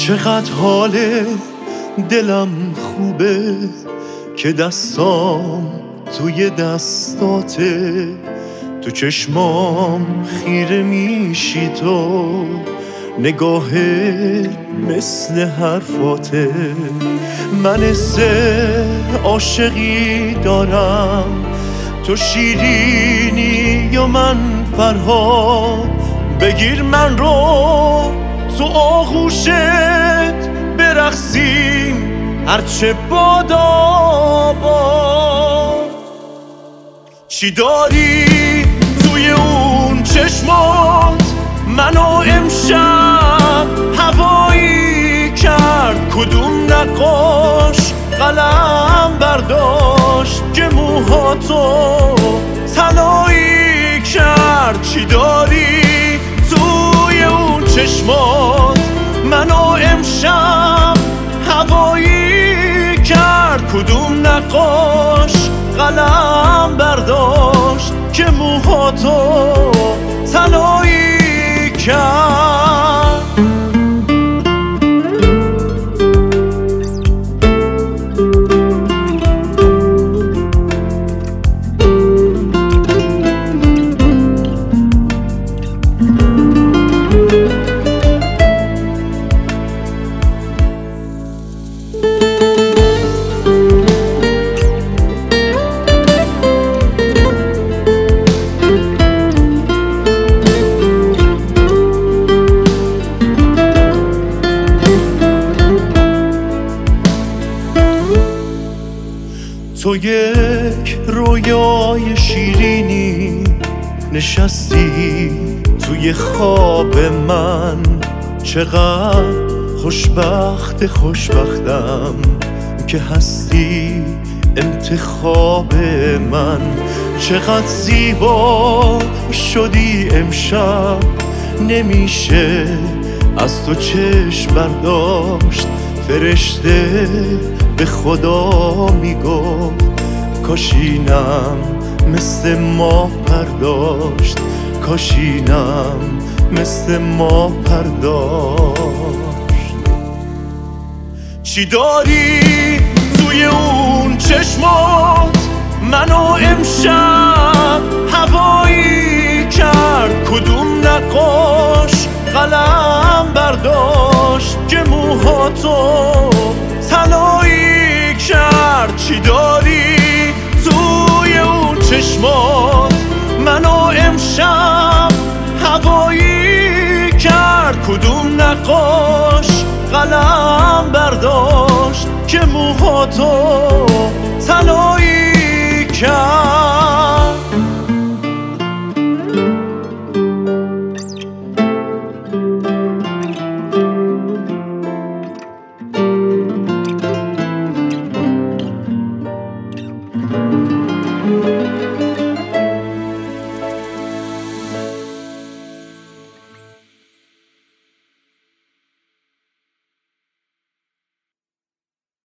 چقدر حال دلم خوبه که دستام توی دستاته، تو چشمام خیره میشی تو، نگاهه مثل حرفاته. من حس عاشقی دارم، تو شیرینی یا من فرهاد. بگیر من رو تو آغوشت برقصیم هرچه بادا باد. چی داری توی اون چشمات منو امشب هوایی کرد؟ کدوم نقاش قلم برداشت که موهاتو طلایی کرد؟ چی داری توی اون چشمات منو امشب هوایی کرد؟ کدوم نقاش قلم برداشت که موهاتو طلایی کرد؟ تو یک رویای شیرینی نشستی توی خواب من. چقدر خوشبختم که هستی انتخاب من. چقدر زیبا شدی امشب، نمیشه از تو چشم برداشت. فرشته به خدا میگفت کاشینم مثل ما پرداشت، کاشینم مثل ما پرداشت. چی داری توی اون چشمات منو امشب هوایی کرد؟ کدوم نقاش قلم برداشت که موهاتو طلایی کرد؟ چی داری توی اون چشمات منو امشب هوایی کرد؟ کدوم نقاش قلم برداشت که موهاتو طلایی